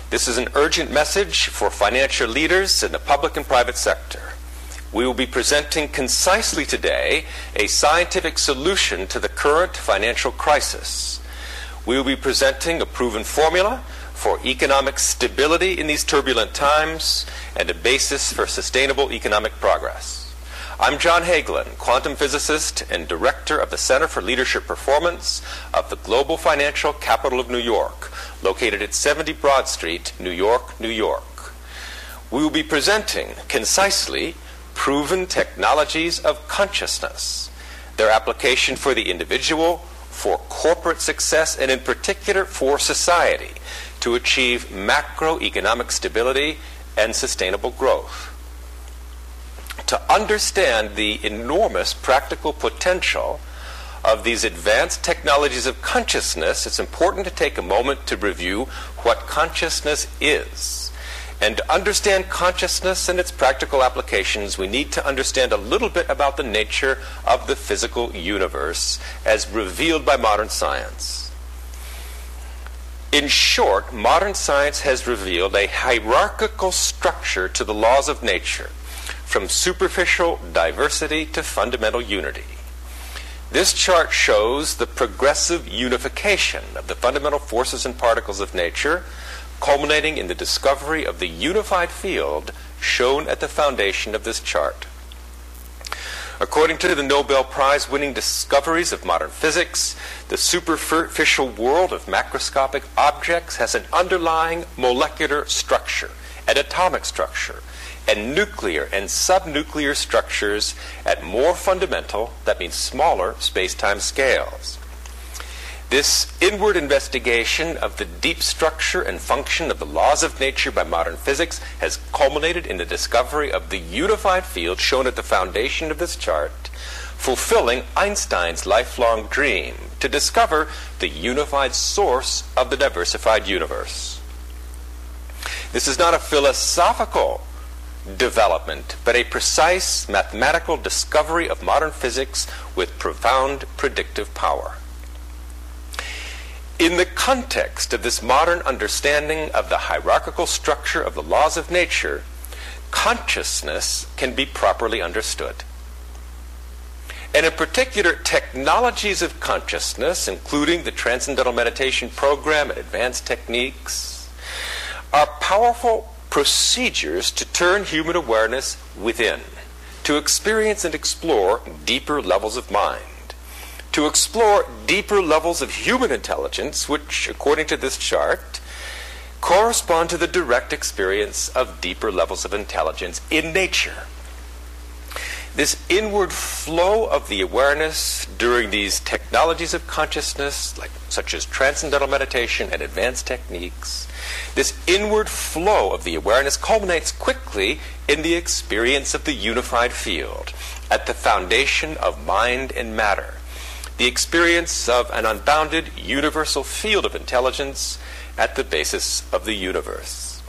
This is an urgent message for financial leaders in the public and private sector. We will be presenting concisely today a scientific solution to the current financial crisis. We will be presenting a proven formula for economic stability in these turbulent times and a basis for sustainable economic progress. I'm John Hagelin, quantum physicist and director of the Center for Leadership Performance of the Global Financial Capital of New York, located at 70 Broad Street, New York, New York. We will be presenting concisely proven technologies of consciousness, their application for the individual, for corporate success, and in particular for society to achieve macroeconomic stability and sustainable growth. To understand the enormous practical potential of these advanced technologies of consciousness, it's important to take a moment to review what consciousness is. And to understand consciousness and its practical applications, we need to understand a little bit about the nature of the physical universe as revealed by modern science. In short, modern science has revealed a hierarchical structure to the laws of nature, from superficial diversity to fundamental unity. This chart shows the progressive unification of the fundamental forces and particles of nature, culminating in the discovery of the unified field shown at the foundation of this chart. According to the Nobel Prize-winning discoveries of modern physics, the superficial world of macroscopic objects has an underlying molecular structure, an atomic structure, and nuclear and subnuclear structures at more fundamental, that means smaller, space-time scales. This inward investigation of the deep structure and function of the laws of nature by modern physics has culminated in the discovery of the unified field shown at the foundation of this chart, fulfilling Einstein's lifelong dream to discover the unified source of the diversified universe. This is not a philosophical development, but a precise mathematical discovery of modern physics with profound predictive power. In the context of this modern understanding of the hierarchical structure of the laws of nature, consciousness can be properly understood. And in particular, technologies of consciousness, including the Transcendental Meditation Program and advanced techniques, are powerful procedures to turn human awareness within, to experience and explore deeper levels of mind, to explore deeper levels of human intelligence, which, according to this chart, correspond to the direct experience of deeper levels of intelligence in nature. This inward flow of the awareness during these technologies of consciousness, such as transcendental meditation and advanced techniques, this inward flow of the awareness culminates quickly in the experience of the unified field, at the foundation of mind and matter, the experience of an unbounded universal field of intelligence at the basis of the universe.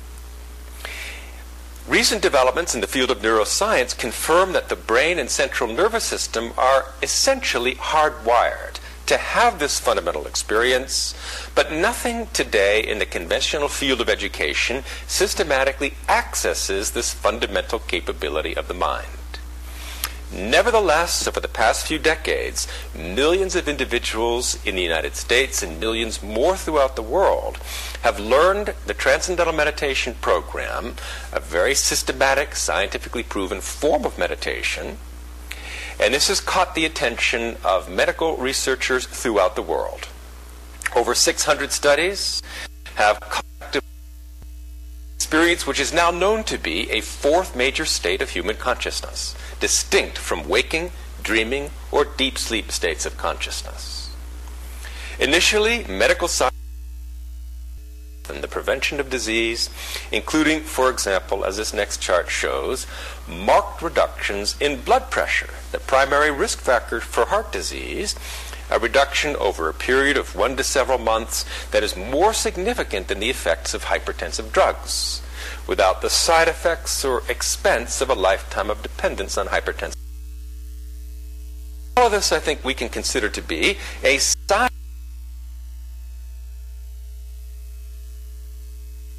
Recent developments in the field of neuroscience confirm that the brain and central nervous system are essentially hardwired to have this fundamental experience, but nothing today in the conventional field of education systematically accesses this fundamental capability of the mind. Nevertheless, over the past few decades, millions of individuals in the United States and millions more throughout the world have learned the Transcendental Meditation Program, a very systematic, scientifically proven form of meditation, and this has caught the attention of medical researchers throughout the world. Over 600 studies have collected experience which is now known to be a fourth major state of human consciousness, distinct from waking, dreaming, or deep sleep states of consciousness. Initially, medical science and the prevention of disease, including, for example, as this next chart shows, marked reductions in blood pressure, the primary risk factor for heart disease, a reduction over a period of 1 to several months that is more significant than the effects of hypertensive drugs, without the side effects or expense of a lifetime of dependence on hypertension. All of this, I think, we can consider to be a sign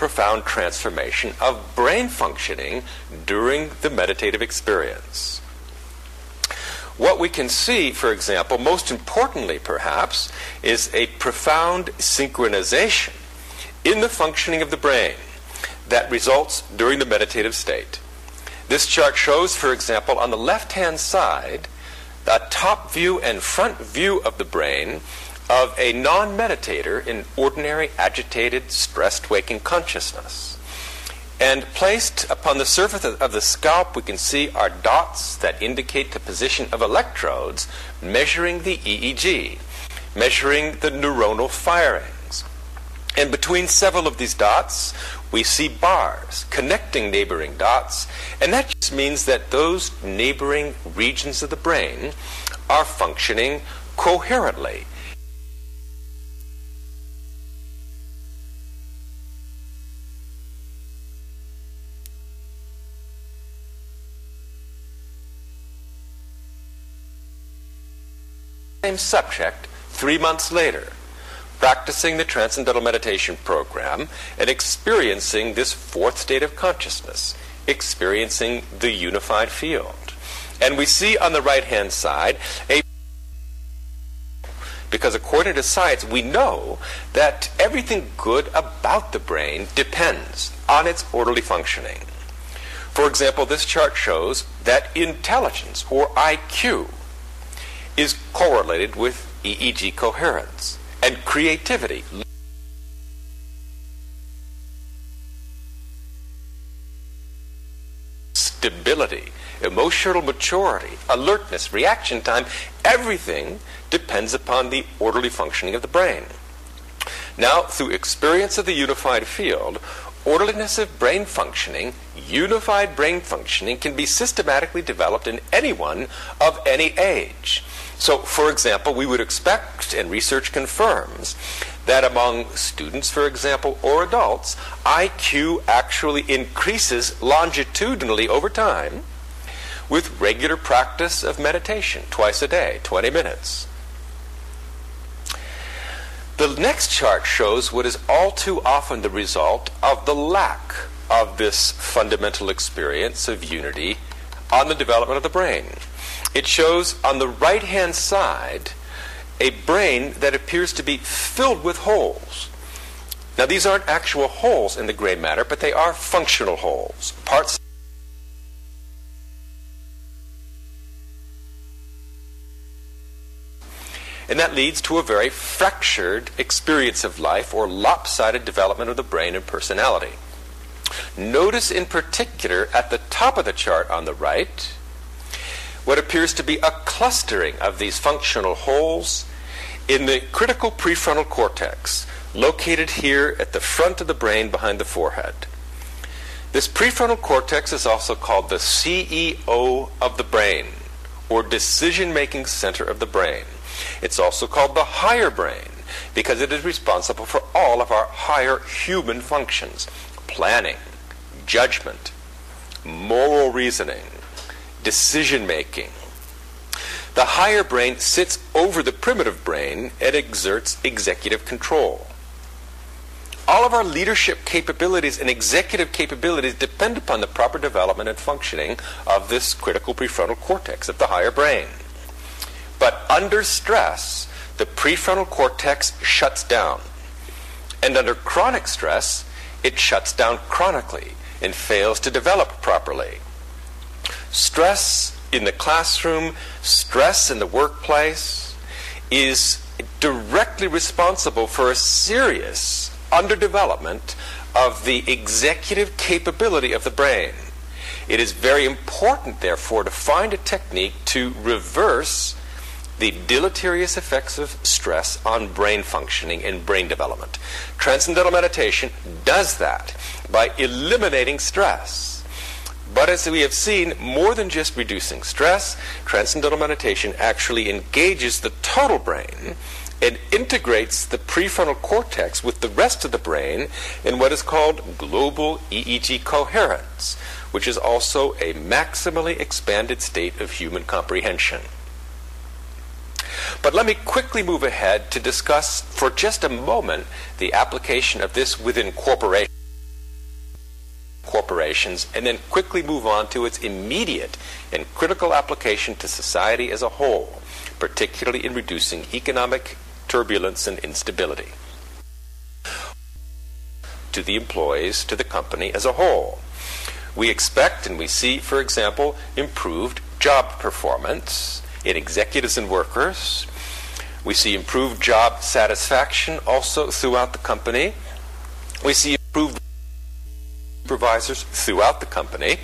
profound transformation of brain functioning during the meditative experience. What we can see, for example, most importantly perhaps, is a profound synchronization in the functioning of the brain that results during the meditative state. This chart shows, for example, on the left-hand side, the top view and front view of the brain of a non-meditator in ordinary, agitated, stressed waking consciousness. And placed upon the surface of the scalp, we can see are dots that indicate the position of electrodes measuring the EEG, measuring the neuronal firings. And between several of these dots, we see bars connecting neighboring dots, and that just means that those neighboring regions of the brain are functioning coherently. Same subject 3 months later, practicing the Transcendental Meditation program and experiencing this fourth state of consciousness, experiencing the unified field. And we see on the right-hand side because according to science, we know that everything good about the brain depends on its orderly functioning. For example, this chart shows that intelligence, or IQ, is correlated with EEG coherence, and creativity, stability, emotional maturity, alertness, reaction time, everything depends upon the orderly functioning of the brain. Now, through experience of the unified field, orderliness of brain functioning, unified brain functioning, can be systematically developed in anyone of any age. So, for example, we would expect, and research confirms, that among students, for example, or adults, IQ actually increases longitudinally over time with regular practice of meditation, twice a day, 20 minutes. The next chart shows what is all too often the result of the lack of this fundamental experience of unity on the development of the brain. It shows on the right-hand side a brain that appears to be filled with holes. Now, these aren't actual holes in the gray matter, but they are functional holes. Parts. And that leads to a very fractured experience of life, or lopsided development of the brain and personality. Notice in particular at the top of the chart on the right what appears to be a clustering of these functional holes in the critical prefrontal cortex, located here at the front of the brain behind the forehead. This prefrontal cortex is also called the CEO of the brain, or decision-making center of the brain. It's also called the higher brain because it is responsible for all of our higher human functions: planning, judgment, moral reasoning, decision-making. The higher brain sits over the primitive brain and exerts executive control. All of our leadership capabilities and executive capabilities depend upon the proper development and functioning of this critical prefrontal cortex of the higher brain. But under stress, the prefrontal cortex shuts down. And under chronic stress, it shuts down chronically and fails to develop properly. Stress in the classroom, stress in the workplace is directly responsible for a serious underdevelopment of the executive capability of the brain. It is very important, therefore, to find a technique to reverse the deleterious effects of stress on brain functioning and brain development. Transcendental meditation does that by eliminating stress. But as we have seen, more than just reducing stress, Transcendental meditation actually engages the total brain and integrates the prefrontal cortex with the rest of the brain in what is called global EEG coherence, which is also a maximally expanded state of human comprehension. But let me quickly move ahead to discuss for just a moment the application of this within corporations. corporations and then quickly move on to its immediate and critical application to society as a whole, particularly in reducing economic turbulence and instability. To the employees, to the company as a whole. We expect and we see, for example, improved job performance in executives and workers. We see improved job satisfaction also throughout the company. We see improved supervisors throughout the company.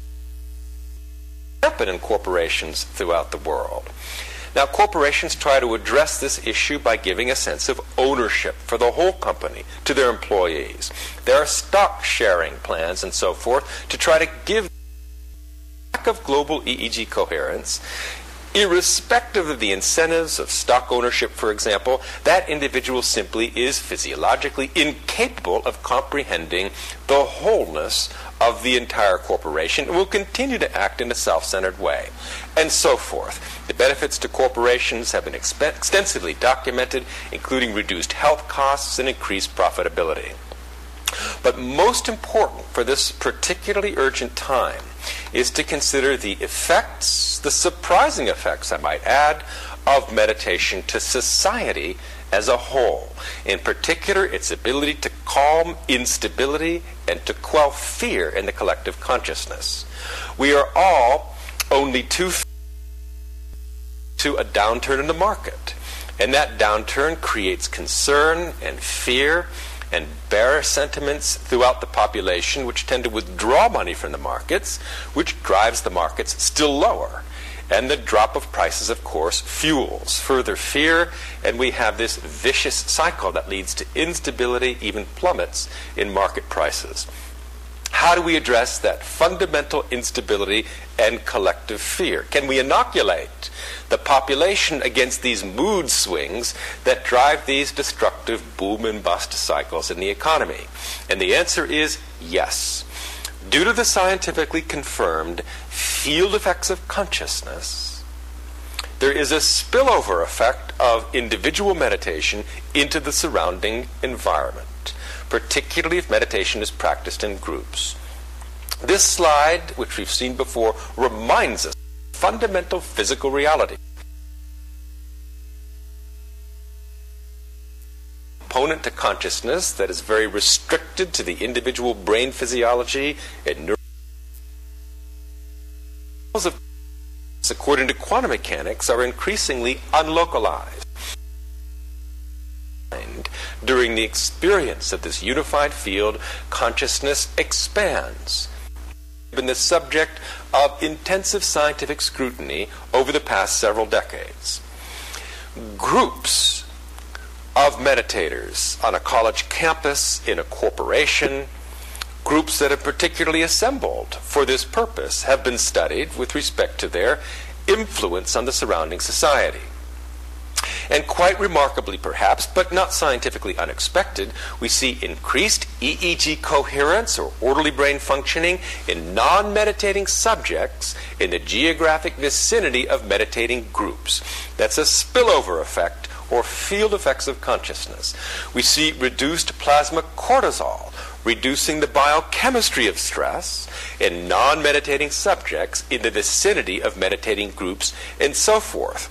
Happen in corporations throughout the world. Now, corporations try to address this issue by giving a sense of ownership for the whole company to their employees. There are stock sharing plans and so forth to try to give lack of global EEG coherence, irrespective of the incentives of stock ownership, for example. That individual simply is physiologically incapable of comprehending the wholeness of the entire corporation and will continue to act in a self-centered way, and so forth. The benefits to corporations have been extensively documented, including reduced health costs and increased profitability. But most important for this particularly urgent time is to consider the effects, the surprising effects, I might add, of meditation to society as a whole. In particular, its ability to calm instability and to quell fear in the collective consciousness. We are all only to a downturn in the market, and that downturn creates concern and fear and bearish sentiments throughout the population, which tend to withdraw money from the markets, which drives the markets still lower. And the drop of prices, of course, fuels further fear, and we have this vicious cycle that leads to instability, even plummets in market prices. How do we address that fundamental instability and collective fear? Can we inoculate the population against these mood swings that drive these destructive boom and bust cycles in the economy? And the answer is yes. Due to the scientifically confirmed field effects of consciousness, there is a spillover effect of individual meditation into the surrounding environment, particularly if meditation is practiced in groups. This slide, which we've seen before, reminds us of fundamental physical reality. Component to consciousness that is very restricted to the individual brain physiology and neurons, according to quantum mechanics, are increasingly unlocalized. During the experience of this unified field, consciousness expands. Been the subject of intensive scientific scrutiny over the past several decades. Groups of meditators on a college campus, in a corporation, groups that have particularly assembled for this purpose, have been studied with respect to their influence on the surrounding society. And quite remarkably perhaps, but not scientifically unexpected, we see increased EEG coherence or orderly brain functioning in non-meditating subjects in the geographic vicinity of meditating groups. That's a spillover effect or field effects of consciousness. We see reduced plasma cortisol, reducing the biochemistry of stress in non-meditating subjects in the vicinity of meditating groups, and so forth.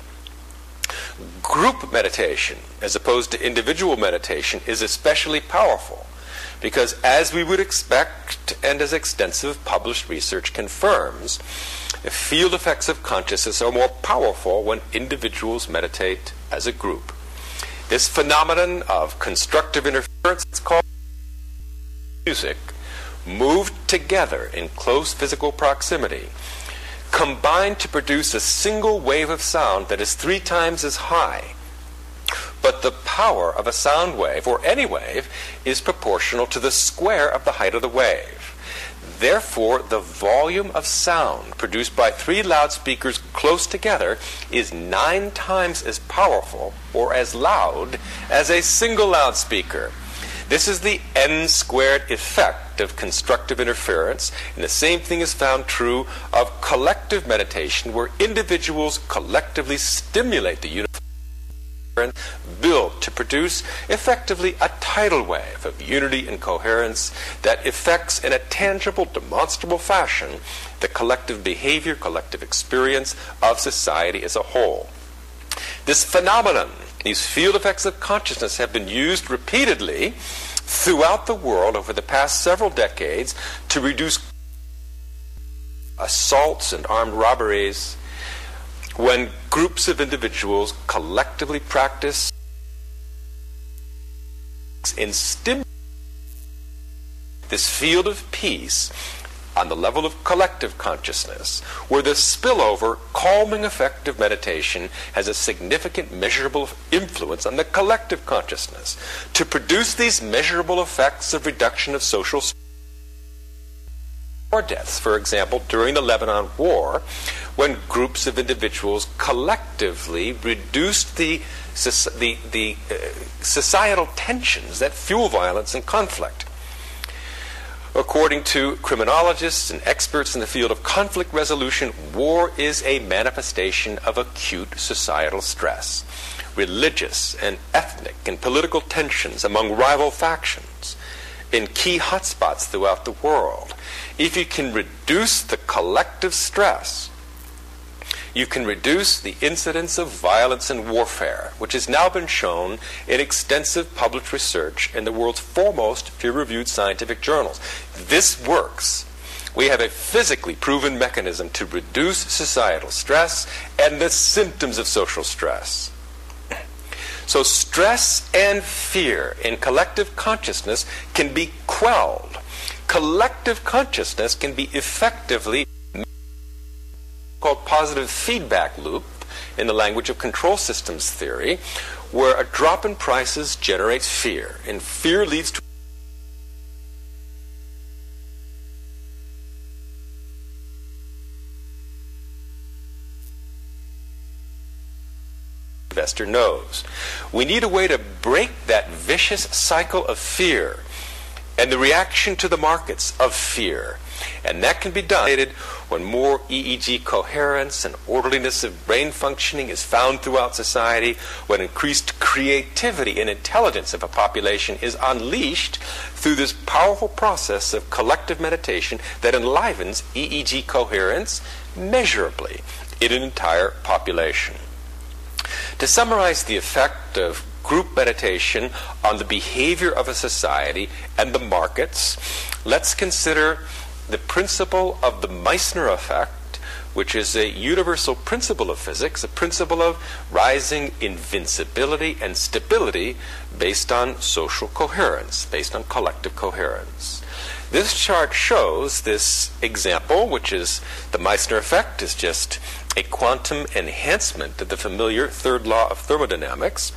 Group meditation, as opposed to individual meditation, is especially powerful because, as we would expect and as extensive published research confirms, the field effects of consciousness are more powerful when individuals meditate as a group. This phenomenon of constructive interference, it's called music, moved together in close physical proximity, combine to produce a single wave of sound that is 3 times as high. But the power of a sound wave, or any wave, is proportional to the square of the height of the wave. Therefore, the volume of sound produced by 3 loudspeakers close together is 9 times as powerful or as loud as a single loudspeaker. This is the n-squared effect of constructive interference, and the same thing is found true of collective meditation, where individuals collectively stimulate the unified built to produce effectively a tidal wave of unity and coherence that affects in a tangible, demonstrable fashion the collective behavior, collective experience of society as a whole. This phenomenon, these field effects of consciousness, have been used repeatedly throughout the world over the past several decades to reduce assaults and armed robberies when groups of individuals collectively practice in stimulating this field of peace on the level of collective consciousness, where the spillover, calming effect of meditation has a significant measurable influence on the collective consciousness, to produce these measurable effects of reduction of social war deaths, for example, during the Lebanon War, when groups of individuals collectively reduced the societal tensions that fuel violence and conflict. According to criminologists and experts in the field of conflict resolution, war is a manifestation of acute societal stress. Religious and ethnic and political tensions among rival factions in key hotspots throughout the world. If you can reduce the collective stress, you can reduce the incidence of violence and warfare, which has now been shown in extensive published research in the world's foremost peer-reviewed scientific journals. This works. We have a physically proven mechanism to reduce societal stress and the symptoms of social stress. So stress and fear in collective consciousness can be quelled. Collective consciousness can be effectively called positive feedback loop in the language of control systems theory, where a drop in prices generates fear, and fear leads to investor knows. We need a way to break that vicious cycle of fear and the reaction to the markets of fear. And that can be done when more EEG coherence and orderliness of brain functioning is found throughout society, when increased creativity and intelligence of a population is unleashed through this powerful process of collective meditation that enlivens EEG coherence measurably in an entire population. To summarize the effect of group meditation on the behavior of a society and the markets, let's consider the principle of the Meissner effect, which is a universal principle of physics, a principle of rising invincibility and stability based on social coherence, based on collective coherence. This chart shows this example, which is the Meissner effect, is just a quantum enhancement of the familiar third law of thermodynamics.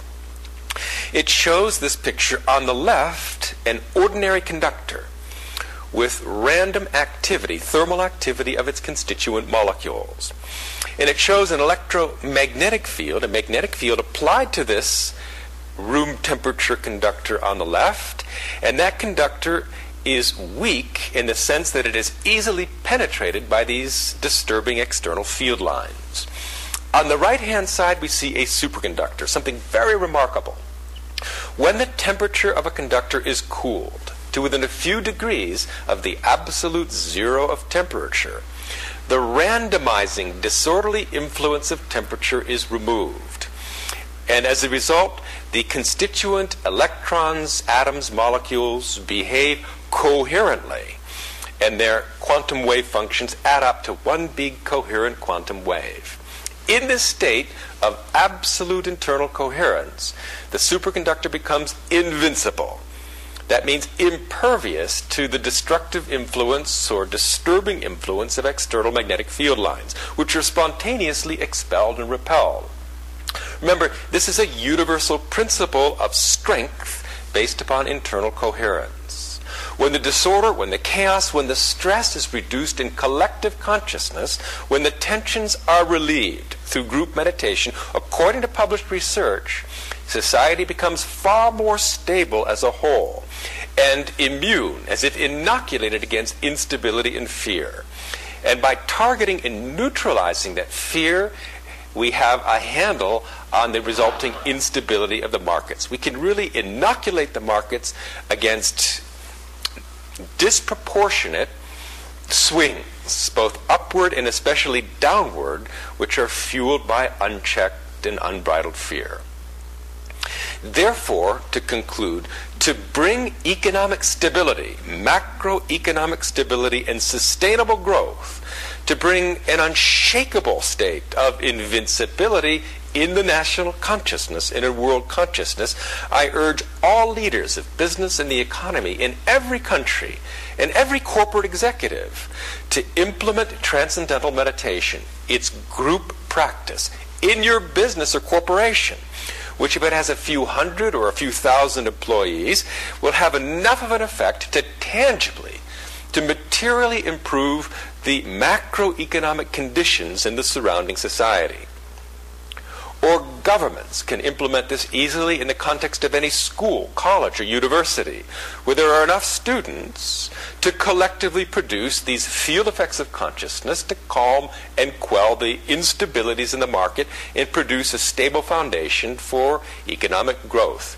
It shows this picture on the left, an ordinary conductor with random activity, thermal activity of its constituent molecules. And it shows an electromagnetic field, a magnetic field applied to this room temperature conductor on the left, and that conductor is weak in the sense that it is easily penetrated by these disturbing external field lines. On the right-hand side, we see a superconductor, something very remarkable. When the temperature of a conductor is cooled to within a few degrees of the absolute zero of temperature, the randomizing, disorderly influence of temperature is removed. And as a result, the constituent electrons, atoms, molecules behave coherently, and their quantum wave functions add up to one big coherent quantum wave. In this state of absolute internal coherence, the superconductor becomes invincible. That means impervious to the destructive influence or disturbing influence of external magnetic field lines, which are spontaneously expelled and repelled. Remember, this is a universal principle of strength based upon internal coherence. When the disorder, when the chaos, when the stress is reduced in collective consciousness, when the tensions are relieved through group meditation, according to published research, society becomes far more stable as a whole and immune, as if inoculated against instability and fear. And by targeting and neutralizing that fear we have a handle on the resulting instability of the markets. We can really inoculate the markets against disproportionate swings, both upward and especially downward, which are fueled by unchecked and unbridled fear. Therefore, to conclude, to bring economic stability, macroeconomic stability, and sustainable growth, to bring an unshakable state of invincibility in the national consciousness, in a world consciousness, I urge all leaders of business and the economy in every country and every corporate executive to implement transcendental meditation, its group practice, in your business or corporation, which if it has a few hundred or a few thousand employees, will have enough of an effect to tangibly, to materially improve the macroeconomic conditions in the surrounding society. Or governments can implement this easily in the context of any school, college, or university, where there are enough students to collectively produce these field effects of consciousness to calm and quell the instabilities in the market and produce a stable foundation for economic growth.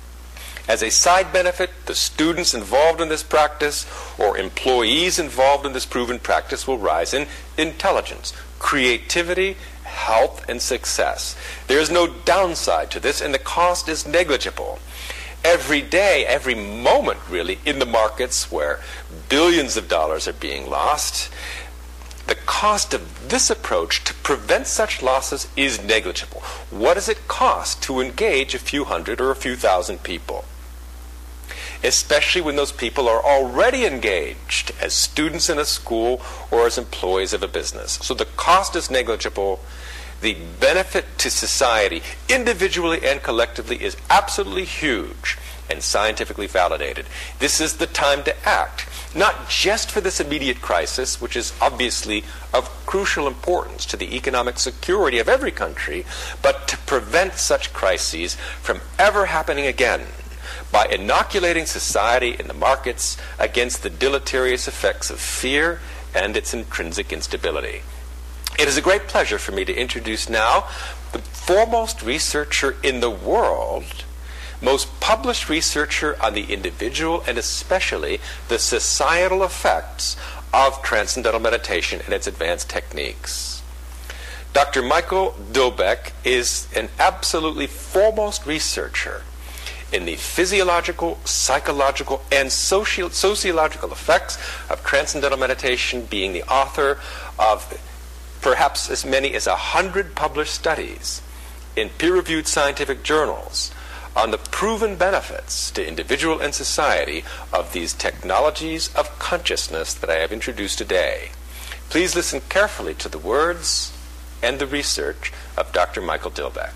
As a side benefit, the students involved in this practice or employees involved in this proven practice will rise in intelligence, creativity, health, and success. There is no downside to this, and the cost is negligible. Every day, every moment really, in the markets where billions of dollars are being lost, the cost of this approach to prevent such losses is negligible. What does it cost to engage a few hundred or a few thousand people? Especially when those people are already engaged as students in a school or as employees of a business. So the cost is negligible. The benefit to society, individually and collectively, is absolutely huge and scientifically validated. This is the time to act, not just for this immediate crisis, which is obviously of crucial importance to the economic security of every country, but to prevent such crises from ever happening again, by inoculating society and the markets against the deleterious effects of fear and its intrinsic instability. It is a great pleasure for me to introduce now the foremost researcher in the world, most published researcher on the individual and especially the societal effects of transcendental meditation and its advanced techniques. Dr. Michael Dilbeck is an absolutely foremost researcher in the physiological, psychological, and sociological effects of transcendental meditation, being the author of perhaps as many as 100 published studies in peer-reviewed scientific journals on the proven benefits to individual and society of these technologies of consciousness that I have introduced today. Please listen carefully to the words and the research of Dr. Michael Dilbeck.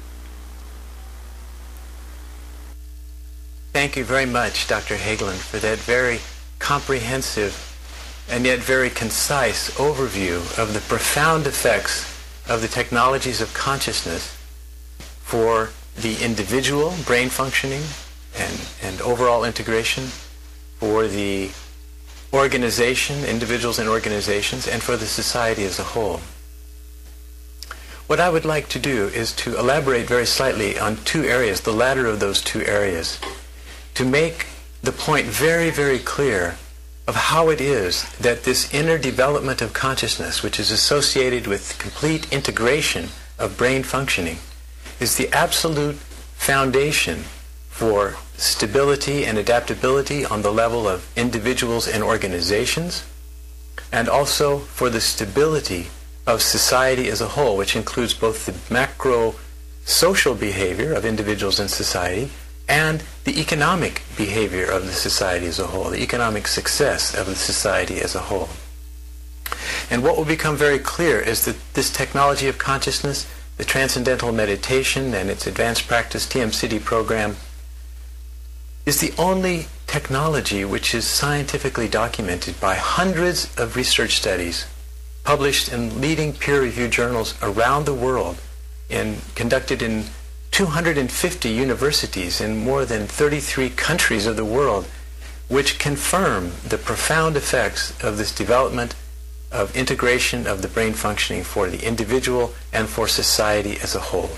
Thank you very much, Dr. Hagelin, for that very comprehensive and yet very concise overview of the profound effects of the technologies of consciousness for the individual brain functioning and overall integration, for the organization, individuals and organizations, and for the society as a whole. What I would like to do is to elaborate very slightly on two areas, the latter of those two areas, to make the point very, very clear of how it is that this inner development of consciousness, which is associated with complete integration of brain functioning, is the absolute foundation for stability and adaptability on the level of individuals and organizations, and also for the stability of society as a whole, which includes both the macro social behavior of individuals in society and the economic behavior of the society as a whole, the economic success of the society as a whole. And what will become very clear is that this technology of consciousness, the Transcendental Meditation and its advanced practice TM-Sidhi program, is the only technology which is scientifically documented by hundreds of research studies published in leading peer-reviewed journals around the world and conducted in 250 universities in more than 33 countries of the world, which confirm the profound effects of this development of integration of the brain functioning for the individual and for society as a whole.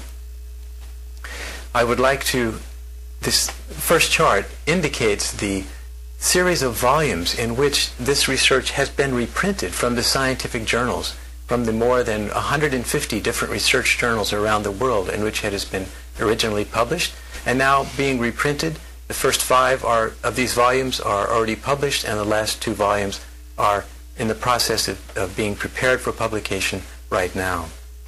I would like to, this first chart indicates the series of volumes in which this research has been reprinted from the scientific journals, from the more than 150 different research journals around the world in which it has been originally published, and now being reprinted. The first 5 of these volumes are already published, and the last 2 volumes are in the process of being prepared for publication right now.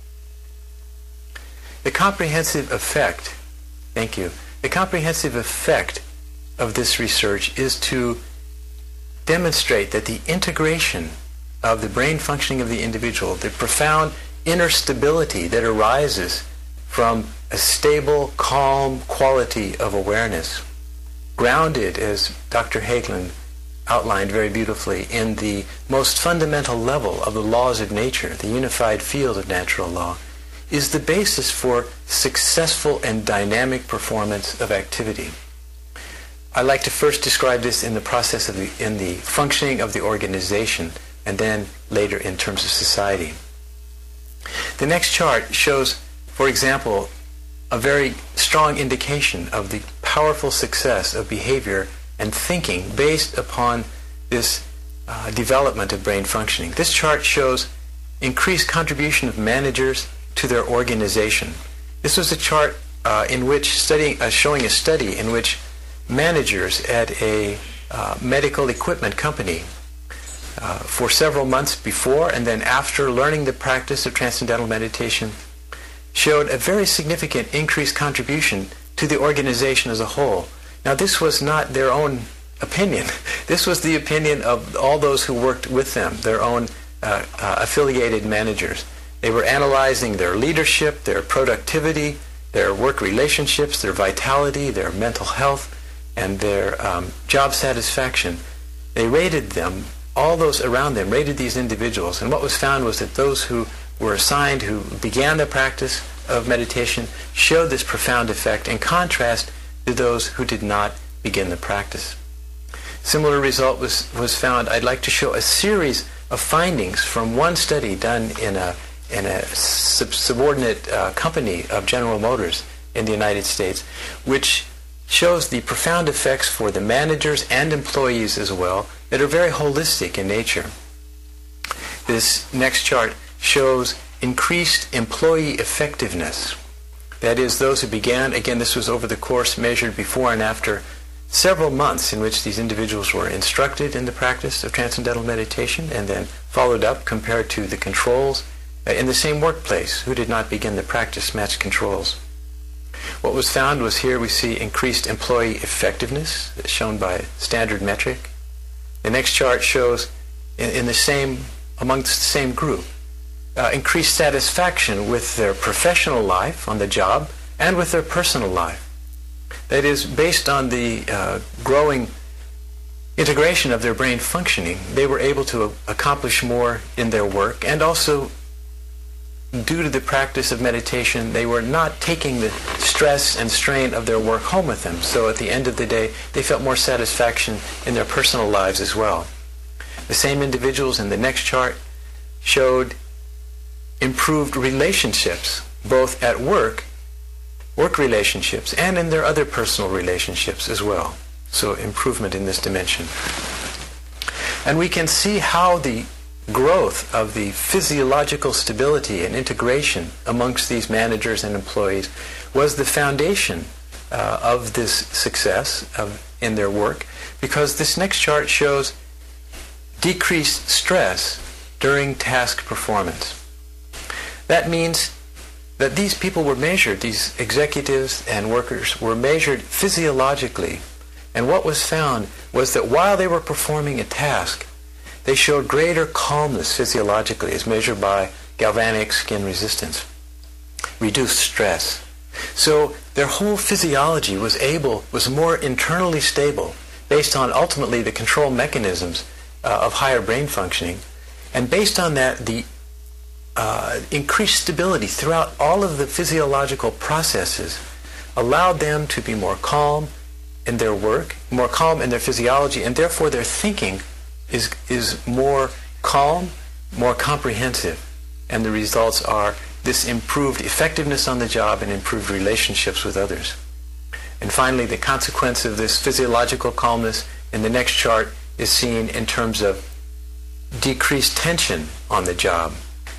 The comprehensive effect, thank you, the comprehensive effect of this research is to demonstrate that the integration of the brain functioning of the individual, the profound inner stability that arises from a stable, calm quality of awareness, grounded, as Dr. Hagelin outlined very beautifully, in the most fundamental level of the laws of nature, the unified field of natural law, is the basis for successful and dynamic performance of activity. I'd like to first describe this in the process of in the functioning of the organization, and then later in terms of society. The next chart shows, for example, a very strong indication of the powerful success of behavior and thinking based upon this development of brain functioning. This chart shows increased contribution of managers to their organization. This was a chart in which showing a study in which managers at a medical equipment company for several months before and then after learning the practice of transcendental meditation showed a very significant increased contribution to the organization as a whole. Now, this was not their own opinion. This was the opinion of all those who worked with them, their own affiliated managers. They were analyzing their leadership, their productivity, their work relationships, their vitality, their mental health, and their job satisfaction. They rated them, all those around them rated these individuals, and what was found was that those who were assigned, who began the practice of meditation, showed this profound effect in contrast to those who did not begin the practice. Similar result was found. I'd like to show a series of findings from one study done in a subordinate company of General Motors in the United States, which shows the profound effects for the managers and employees as well that are very holistic in nature. This next chart shows increased employee effectiveness. That is, those who began, again, this was over the course measured before and after several months in which these individuals were instructed in the practice of transcendental meditation and then followed up compared to the controls in the same workplace who did not begin the practice, matched controls. What was found was here we see increased employee effectiveness shown by standard metric. The next chart shows amongst the same group, increased satisfaction with their professional life on the job and with their personal life. That is, based on the growing integration of their brain functioning, they were able to accomplish more in their work, and also due to the practice of meditation, they were not taking the stress and strain of their work home with them. So at the end of the day, they felt more satisfaction in their personal lives as well. The same individuals in the next chart showed improved relationships, both at work relationships, and in their other personal relationships as well. So improvement in this dimension. And we can see how the growth of the physiological stability and integration amongst these managers and employees was the foundation of this success in their work, because this next chart shows decreased stress during task performance. That means that these people were measured, these executives and workers were measured physiologically, and what was found was that while they were performing a task, they showed greater calmness physiologically as measured by galvanic skin resistance, reduced stress. So their whole physiology was more internally stable based on ultimately the control mechanisms of higher brain functioning. And based on that, the increased stability throughout all of the physiological processes allowed them to be more calm in their work, more calm in their physiology, and therefore their thinking is more calm, more comprehensive, and the results are this improved effectiveness on the job and improved relationships with others. And finally, the consequence of this physiological calmness in the next chart is seen in terms of decreased tension on the job.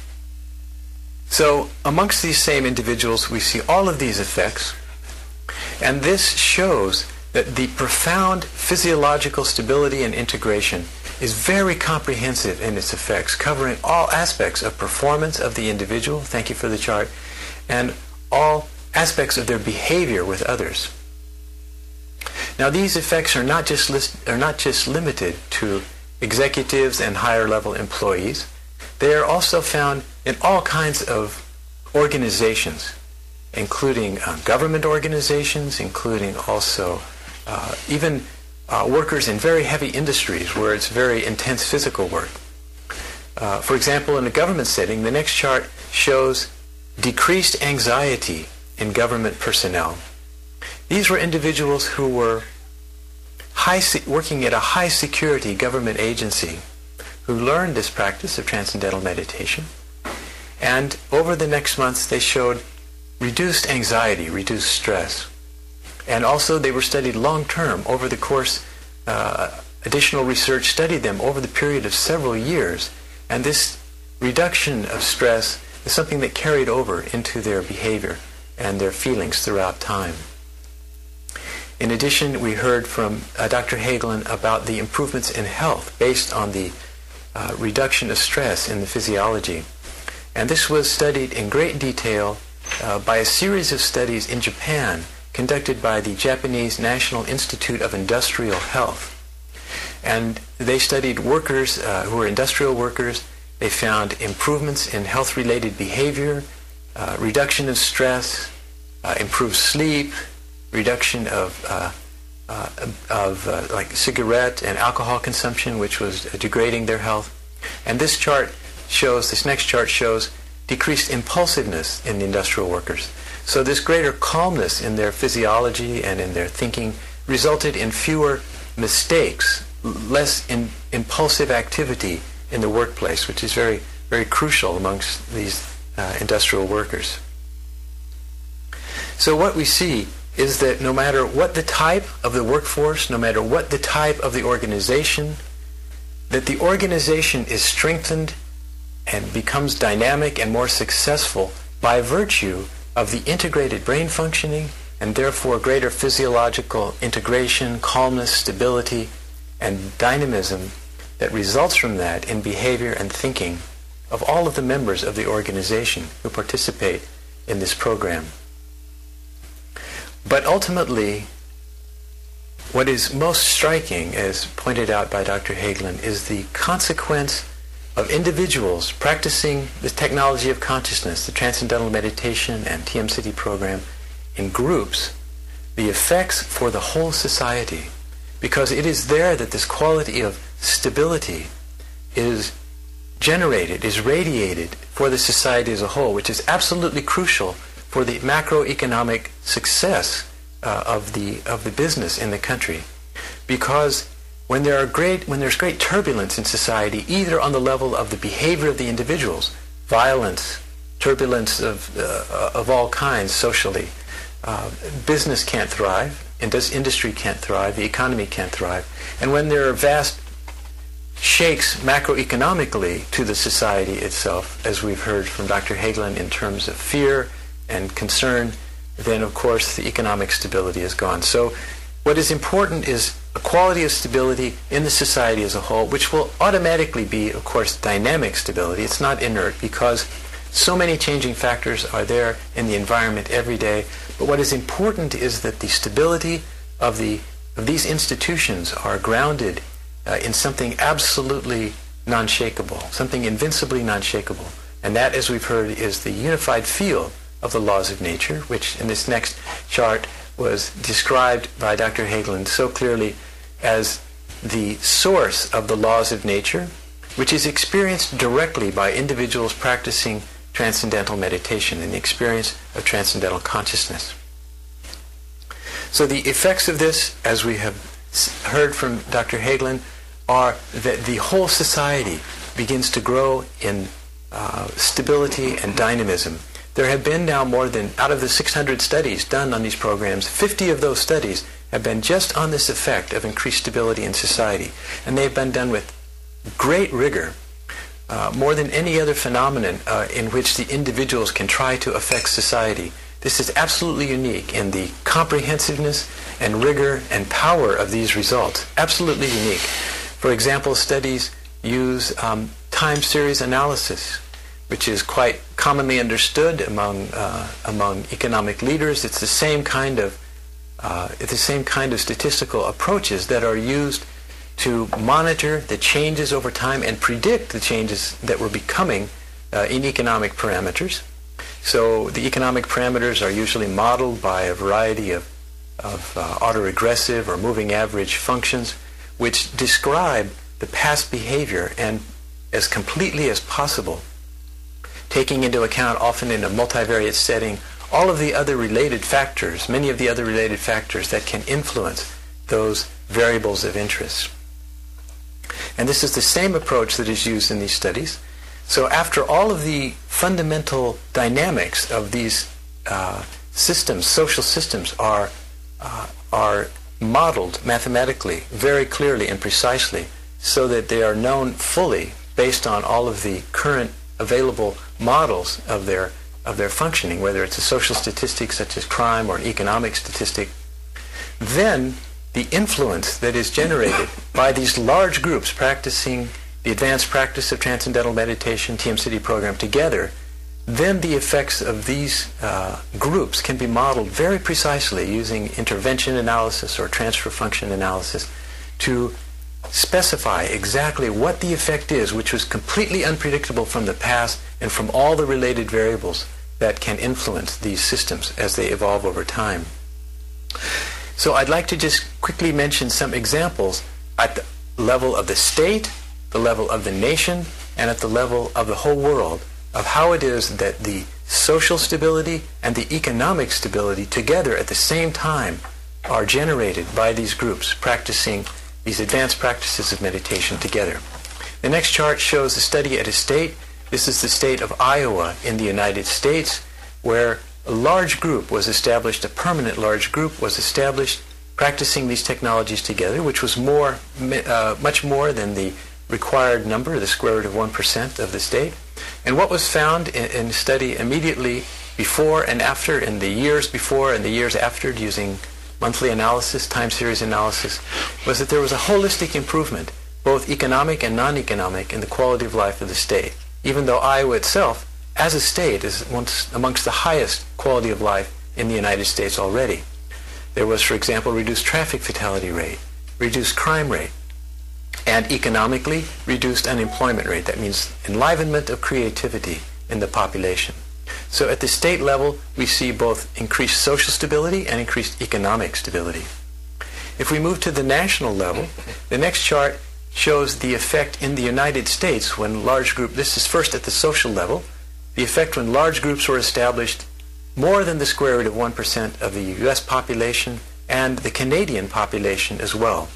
So amongst these same individuals, we see all of these effects, and this shows that the profound physiological stability and integration is very comprehensive in its effects, covering all aspects of performance of the individual, thank you for the chart, and all aspects of their behavior with others. Now, these effects are not just limited to executives and higher level employees. They are also found in all kinds of organizations, including government organizations, including also even workers in very heavy industries where it's very intense physical work. For example, in a government setting, the next chart shows decreased anxiety in government personnel. These were individuals who were working at a high security government agency who learned this practice of transcendental meditation, and over the next months they showed reduced anxiety, reduced stress. And also they were studied long-term over the course. Additional research studied them over the period of several years, and this reduction of stress is something that carried over into their behavior and their feelings throughout time. In addition, we heard from Dr. Hagelin about the improvements in health based on the reduction of stress in the physiology. And this was studied in great detail by a series of studies in Japan conducted by the Japanese National Institute of Industrial Health. And they studied workers who were industrial workers. They found improvements in health-related behavior, reduction of stress, improved sleep, reduction of like cigarette and alcohol consumption, which was degrading their health. And this next chart shows decreased impulsiveness in the industrial workers. So this greater calmness in their physiology and in their thinking resulted in fewer mistakes, less impulsive activity in the workplace, which is very, very crucial amongst these industrial workers. So what we see is that no matter what the type of the workforce, no matter what the type of the organization, that the organization is strengthened and becomes dynamic and more successful by virtue of the integrated brain functioning and therefore greater physiological integration, calmness, stability, and dynamism that results from that in behavior and thinking of all of the members of the organization who participate in this program. But ultimately, what is most striking, as pointed out by Dr. Hagelin, is the consequence of individuals practicing the technology of consciousness, the Transcendental Meditation and TM City program, in groups, the effects for the whole society. Because it is there that this quality of stability is generated, is radiated for the society as a whole, which is absolutely crucial for the macroeconomic success of the business in the country. Because when there's great turbulence in society, either on the level of the behavior of the individuals, violence, turbulence of all kinds socially, business can't thrive, industry can't thrive, the economy can't thrive. And when there are vast shakes macroeconomically to the society itself, as we've heard from Dr. Hagelin in terms of fear and concern, then of course the economic stability is gone. So what is important is a quality of stability in the society as a whole, which will automatically be, of course, dynamic stability. It's not inert because so many changing factors are there in the environment every day. But what is important is that the stability of these institutions are grounded in something absolutely non-shakable, something invincibly non-shakable. And that, as we've heard, is the unified field of the laws of nature, which in this next chart was described by Dr. Hagelin so clearly as the source of the laws of nature, which is experienced directly by individuals practicing transcendental meditation and the experience of transcendental consciousness. So the effects of this, as we have heard from Dr. Hagelin, are that the whole society begins to grow in stability and dynamism. There have been now more than, out of the 600 studies done on these programs, 50 of those studies have been just on this effect of increased stability in society. And they've been done with great rigor, more than any other phenomenon in which the individuals can try to affect society. This is absolutely unique in the comprehensiveness and rigor and power of these results. Absolutely unique. For example, studies use time series analysis, which is quite commonly understood among economic leaders. It's the same kind of statistical approaches that are used to monitor the changes over time and predict the changes that will be coming in economic parameters. So the economic parameters are usually modeled by a variety of autoregressive or moving average functions, which describe the past behavior and, as completely as possible, taking into account, often in a multivariate setting, all of the other related factors, many of the other related factors that can influence those variables of interest. And this is the same approach that is used in these studies. So after all of the fundamental dynamics of these systems, social systems, are modeled mathematically very clearly and precisely, so that they are known fully based on all of the current available models of their functioning, whether it's a social statistic such as crime or an economic statistic, then the influence that is generated by these large groups practicing the advanced practice of Transcendental Meditation, TM-Sidhi program together, then the effects of these groups can be modeled very precisely using intervention analysis or transfer function analysis to specify exactly what the effect is, which was completely unpredictable from the past and from all the related variables that can influence these systems as they evolve over time. So I'd like to just quickly mention some examples at the level of the state, the level of the nation, and at the level of the whole world, of how it is that the social stability and the economic stability together at the same time are generated by these groups practicing these advanced practices of meditation together. The next chart shows a study at a state. This is the state of Iowa in the United States, where a large group was established, a permanent large group was established practicing these technologies together, which was much more than the required number, the square root of 1% of the state. And what was found in the study immediately before and after, in the years before and the years after, using monthly analysis, time series analysis, was that there was a holistic improvement, both economic and non-economic, in the quality of life of the state, even though Iowa itself, as a state, is amongst the highest quality of life in the United States already. There was, for example, reduced traffic fatality rate, reduced crime rate, and economically reduced unemployment rate. That means enlivenment of creativity in the population. So at the state level, we see both increased social stability and increased economic stability. If we move to the national level, the next chart shows the effect in the United States when large groups, this is first at the social level, the effect when large groups were established more than the square root of 1% of the U.S. population and the Canadian population as well.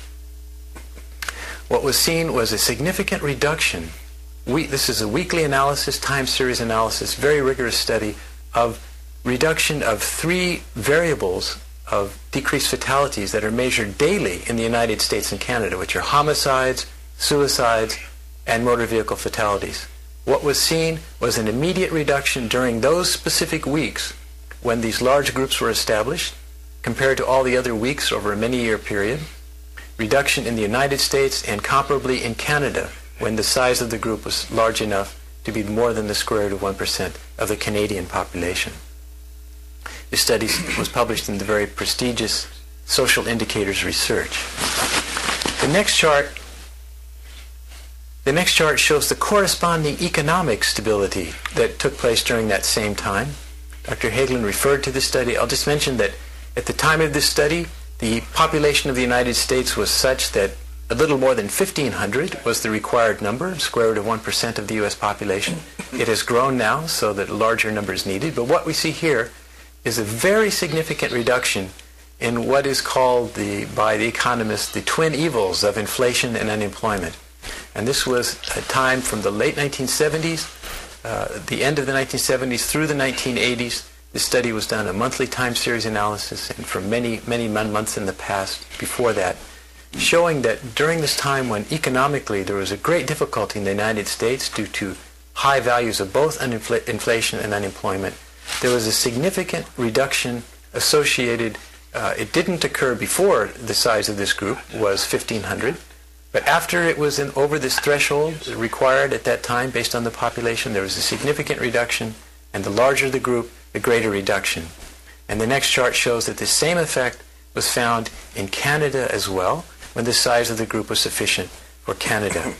What was seen was a significant reduction. This is a weekly analysis, time series analysis, very rigorous study of reduction of 3 variables of decreased fatalities that are measured daily in the United States and Canada, which are homicides, suicides, and motor vehicle fatalities. What was seen was an immediate reduction during those specific weeks when these large groups were established compared to all the other weeks over a many-year period. Reduction in the United States and comparably in Canada when the size of the group was large enough to be more than the square root of 1% of the Canadian population. This study was published in the very prestigious Social Indicators Research. The next chart shows the corresponding economic stability that took place during that same time. Dr. Hagelin referred to this study. I'll just mention that at the time of this study, the population of the United States was such that a little more than 1,500 was the required number, square root of 1% of the U.S. population. It has grown now so that a larger number is needed. But what we see here is a very significant reduction in what is called by the economists the twin evils of inflation and unemployment. And this was a time from the late 1970s, the end of the 1970s through the 1980s. This study was done a monthly time series analysis, and for many, many months in the past before that, showing that during this time when economically there was a great difficulty in the United States due to high values of both inflation and unemployment, there was a significant reduction associated. It didn't occur before the size of this group was 1,500, but after it was over this threshold required at that time based on the population, there was a significant reduction, and the larger the group, the greater reduction. And the next chart shows that the same effect was found in Canada as well, when the size of the group was sufficient for Canada.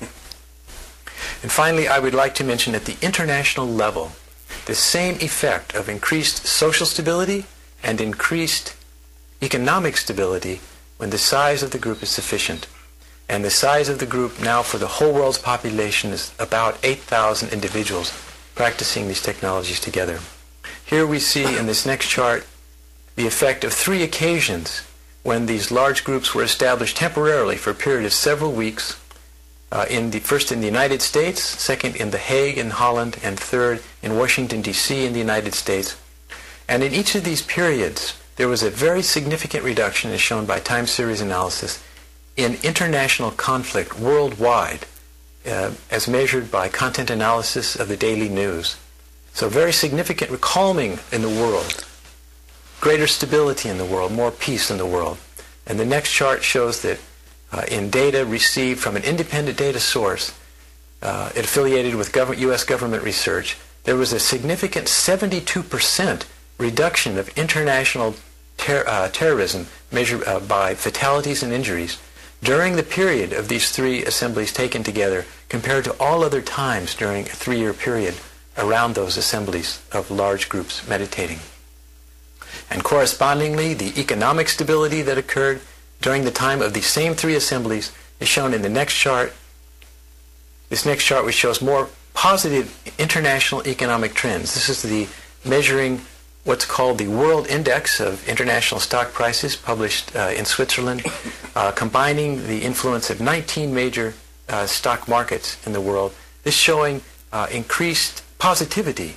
And finally, I would like to mention at the international level, the same effect of increased social stability and increased economic stability when the size of the group is sufficient. And the size of the group now for the whole world's population is about 8,000 individuals practicing these technologies together. Here we see in this next chart the effect of 3 occasions when these large groups were established temporarily for a period of several weeks, first in the United States, second in The Hague in Holland, and third in Washington, D.C. in the United States. And in each of these periods, there was a very significant reduction, as shown by time series analysis, in international conflict worldwide, as measured by content analysis of the daily news. So very significant calming in the world, greater stability in the world, more peace in the world. And the next chart shows that in data received from an independent data source affiliated with U.S. government research, there was a significant 72% reduction of international terrorism measured by fatalities and injuries during the period of these 3 assemblies taken together compared to all other times during a 3-year period around those assemblies of large groups meditating. And correspondingly, the economic stability that occurred during the time of these same 3 assemblies is shown in the next chart. This next chart, which shows more positive international economic trends. This is the measuring what's called the World Index of International Stock Prices, published in Switzerland, combining the influence of 19 major stock markets in the world. This showing increased positivity,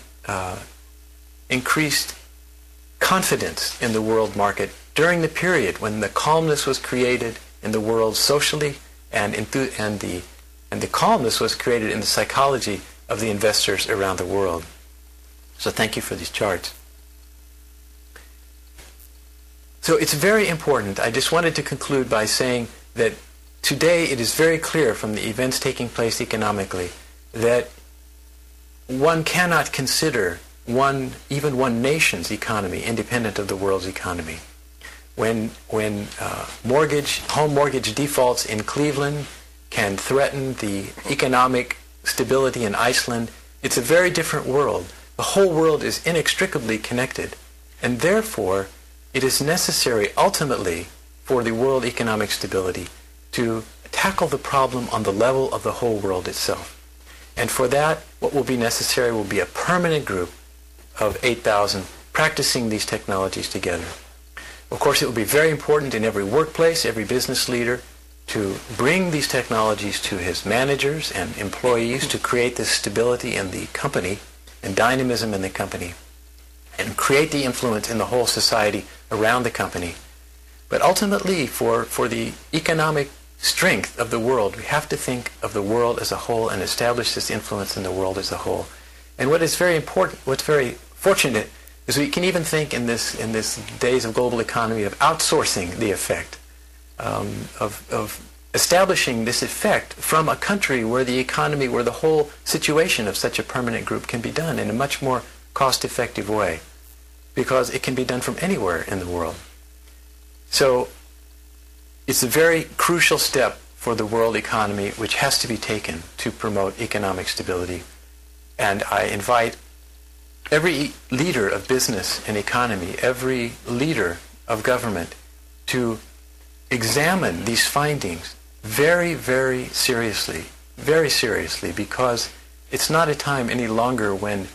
increased confidence in the world market during the period when the calmness was created in the world socially, and the calmness was created in the psychology of the investors around the world. So thank you for these charts. So it's very important. I just wanted to conclude by saying that today it is very clear from the events taking place economically that one cannot consider even one nation's economy independent of the world's economy. When home mortgage defaults in Cleveland can threaten the economic stability in Iceland, it's a very different world. The whole world is inextricably connected, and therefore it is necessary ultimately for the world economic stability to tackle the problem on the level of the whole world itself. And for that, what will be necessary will be a permanent group of 8,000 practicing these technologies together. Of course, it will be very important in every workplace, every business leader, to bring these technologies to his managers and employees to create this stability in the company and dynamism in the company and create the influence in the whole society around the company. But ultimately, for the economic strength of the world, we have to think of the world as a whole and establish this influence in the world as a whole. And what is very important, what's very fortunate, is we can even think in this days of global economy of outsourcing the effect, of establishing this effect from a country where the economy, where the whole situation of such a permanent group can be done in a much more cost-effective way, because it can be done from anywhere in the world. So it's a very crucial step for the world economy which has to be taken to promote economic stability. And I invite every leader of business and economy, every leader of government to examine these findings very, very seriously, because it's not a time any longer when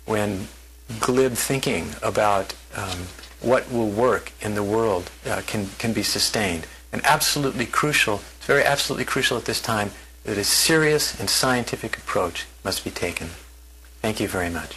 glib thinking about what will work in the world can be sustained. And absolutely crucial, it's very absolutely crucial at this time that a serious and scientific approach must be taken. Thank you very much.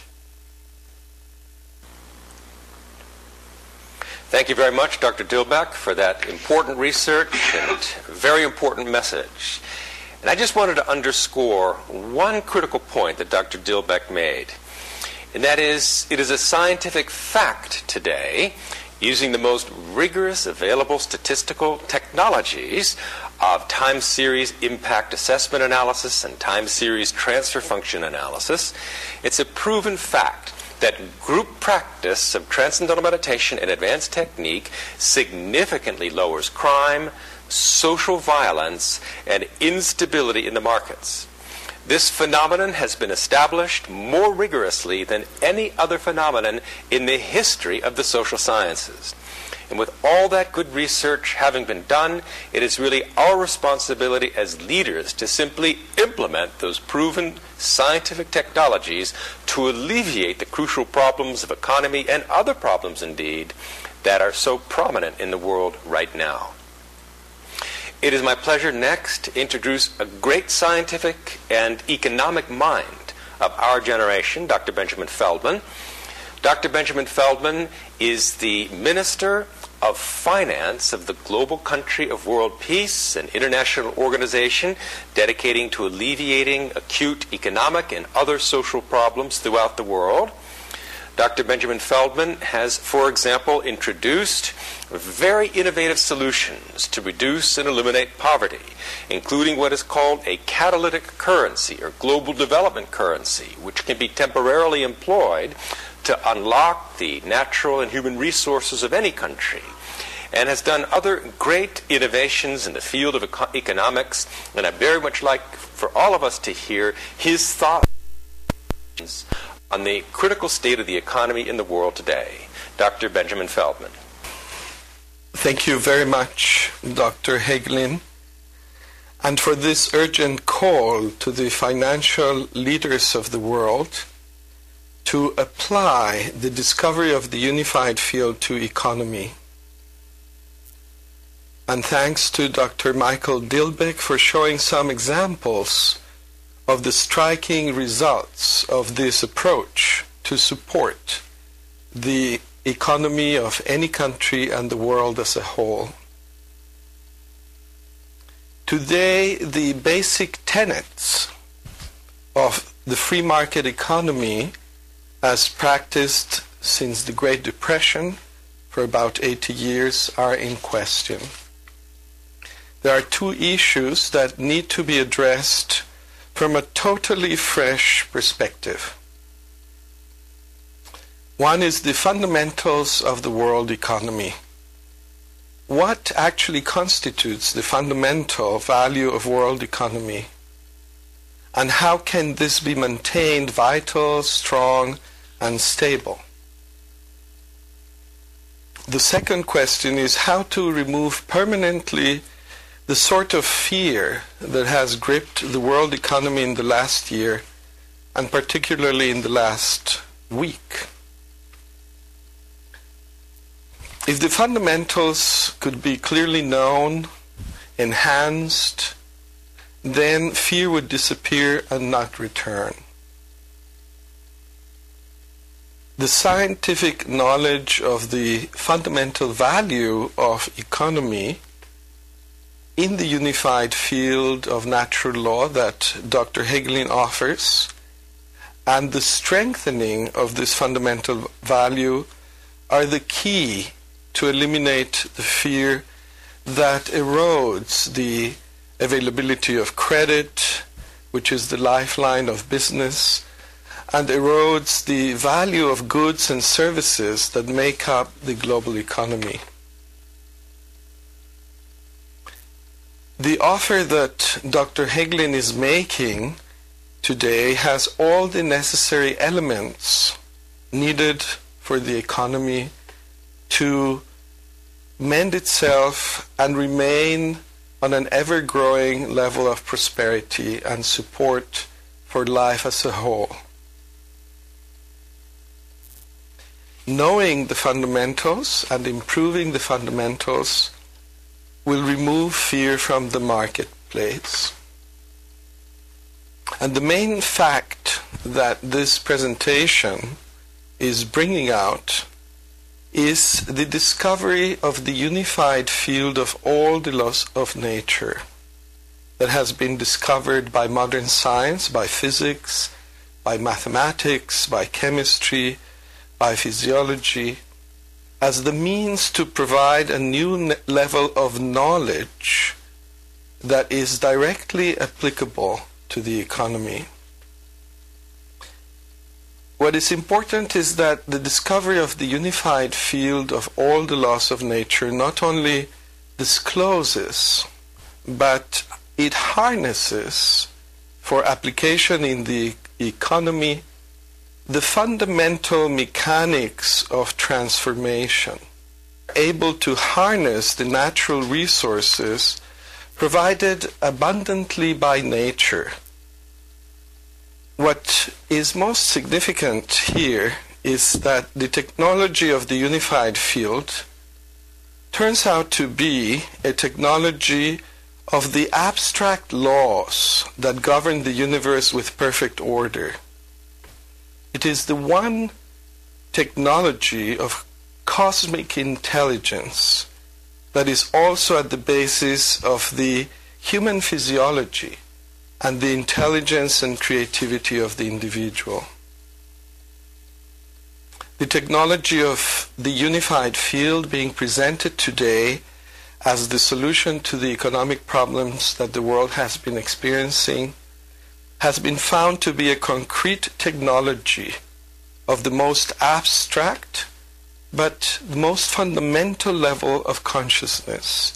Thank you very much, Dr. Dilbeck, for that important research and very important message. And I just wanted to underscore one critical point that Dr. Dilbeck made, and that is, it is a scientific fact today, using the most rigorous available statistical technologies of time series impact assessment analysis and time series transfer function analysis, it's a proven fact that group practice of transcendental meditation and advanced technique significantly lowers crime, social violence, and instability in the markets. This phenomenon has been established more rigorously than any other phenomenon in the history of the social sciences. And with all that good research having been done, it is really our responsibility as leaders to simply implement those proven scientific technologies to alleviate the crucial problems of economy and other problems, indeed, that are so prominent in the world right now. It is my pleasure next to introduce a great scientific and economic mind of our generation, Dr. Benjamin Feldman. Dr. Benjamin Feldman is the Minister of Finance of the global country of world peace, an international organization dedicating to alleviating acute economic and other social problems throughout the world. Dr. Benjamin Feldman has, for example, introduced very innovative solutions to reduce and eliminate poverty, including what is called a catalytic currency or global development currency, which can be temporarily employed to unlock the natural and human resources of any country, and has done other great innovations in the field of economics. And I'd very much like for all of us to hear his thoughts on the critical state of the economy in the world today. Dr. Benjamin Feldman. Thank you very much, Dr. Hagelin, and for this urgent call to the financial leaders of the world to apply the discovery of the unified field to economy. And thanks to Dr. Michael Dilbeck for showing some examples of the striking results of this approach to support the economy of any country and the world as a whole. Today, the basic tenets of the free market economy as practiced since the Great Depression for about 80 years are in question. There are two issues that need to be addressed from a totally fresh perspective. One is the fundamentals of the world economy. What actually constitutes the fundamental value of world economy? And how can this be maintained vital, strong, and stable? The second question is how to remove permanently the sort of fear that has gripped the world economy in the last year, and particularly in the last week. If the fundamentals could be clearly known, enhanced, then fear would disappear and not return. The scientific knowledge of the fundamental value of economy in the unified field of natural law that Dr. Hagelin offers, and the strengthening of this fundamental value are the key to eliminate the fear that erodes the availability of credit, which is the lifeline of business, and erodes the value of goods and services that make up the global economy. The offer that Dr. Hagelin is making today has all the necessary elements needed for the economy to mend itself and remain on an ever-growing level of prosperity and support for life as a whole. Knowing the fundamentals and improving the fundamentals will remove fear from the marketplace. And the main fact that this presentation is bringing out is the discovery of the unified field of all the laws of nature that has been discovered by modern science, by physics, by mathematics, by chemistry, by physiology, as the means to provide a new level of knowledge that is directly applicable to the economy. What is important is that the discovery of the unified field of all the laws of nature not only discloses, but it harnesses for application in the economy the fundamental mechanics of transformation, able to harness the natural resources provided abundantly by nature. What is most significant here is that the technology of the unified field turns out to be a technology of the abstract laws that govern the universe with perfect order. It is the one technology of cosmic intelligence that is also at the basis of the human physiology and the intelligence and creativity of the individual. The technology of the unified field being presented today as the solution to the economic problems that the world has been experiencing has been found to be a concrete technology of the most abstract but the most fundamental level of consciousness.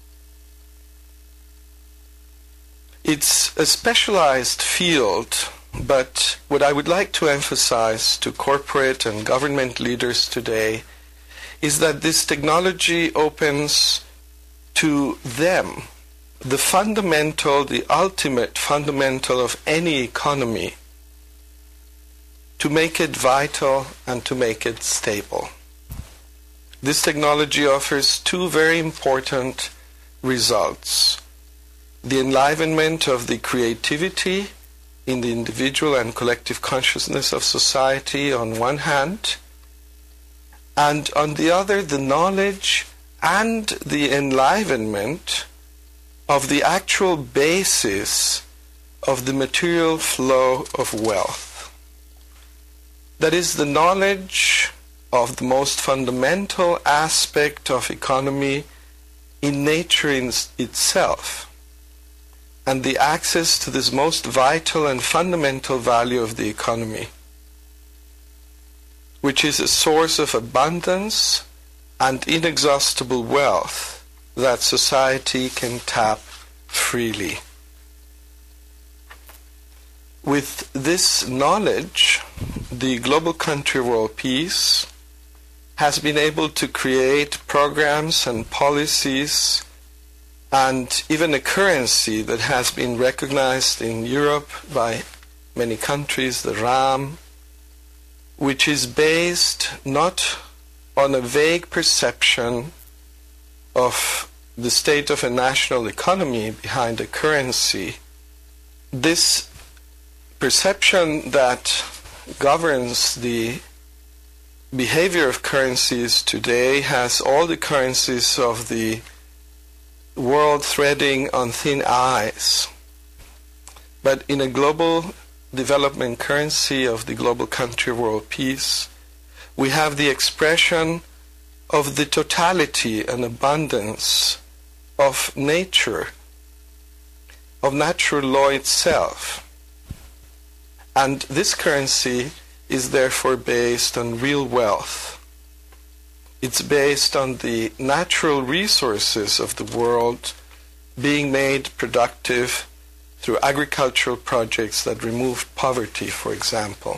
It's a specialized field, but what I would like to emphasize to corporate and government leaders today is that this technology opens to them the fundamental, the ultimate fundamental of any economy, to make it vital and to make it stable. This technology offers two very important results: the enlivenment of the creativity in the individual and collective consciousness of society on one hand, and on the other, the knowledge and the enlivenment of the actual basis of the material flow of wealth. That is, the knowledge of the most fundamental aspect of economy in nature itself, and the access to this most vital and fundamental value of the economy, which is a source of abundance and inexhaustible wealth that society can tap freely. With this knowledge, the Global Country World Peace has been able to create programs and policies and even a currency that has been recognized in Europe by many countries, the RAM, which is based not on a vague perception of the state of a national economy behind a currency. This perception that governs the behavior of currencies today has all the currencies of the world threading on thin ice. But in a global development currency of the Global Country World Peace, we have the expression of the totality and abundance of nature, of natural law itself. And this currency is therefore based on real wealth. It's based on the natural resources of the world being made productive through agricultural projects that remove poverty, for example.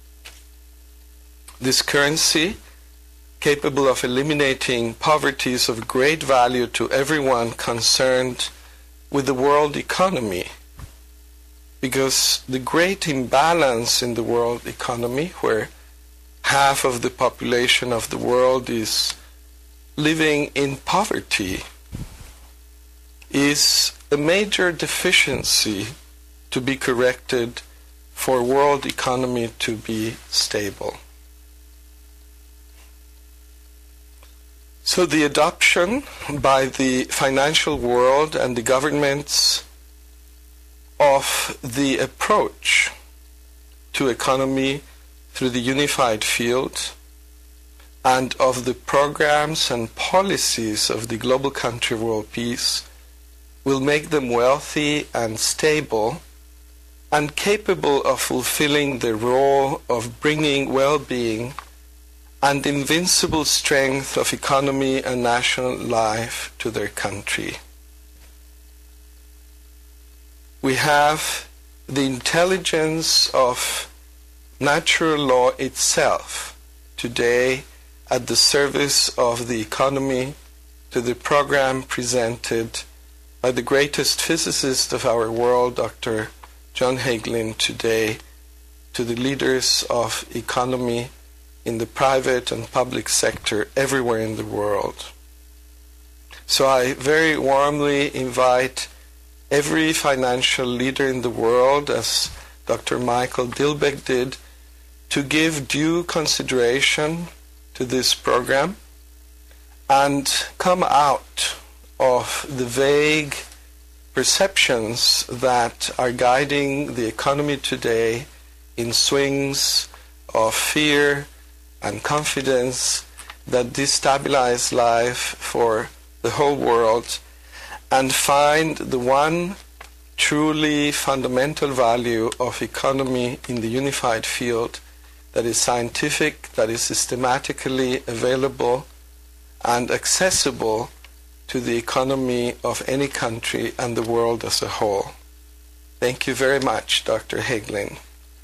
This currency, capable of eliminating poverty, is of great value to everyone concerned with the world economy, because the great imbalance in the world economy, where half of the population of the world is living in poverty, is a major deficiency to be corrected for world economy to be stable. So the adoption by the financial world and the governments of the approach to economy through the unified field and of the programs and policies of the Global Country World Peace will make them wealthy and stable and capable of fulfilling the role of bringing well-being and invincible strength of economy and national life to their country. We have the intelligence of natural law itself today at the service of the economy to the program presented by the greatest physicist of our world, Dr. John Hagelin, today to the leaders of economy in the private and public sector everywhere in the world. So I very warmly invite every financial leader in the world, as Dr. Michael Dilbeck did, to give due consideration to this program and come out of the vague perceptions that are guiding the economy today in swings of fear and confidence that destabilize life for the whole world, and find the one truly fundamental value of economy in the unified field that is scientific, that is systematically available and accessible to the economy of any country and the world as a whole. Thank you very much, Dr. Hagelin.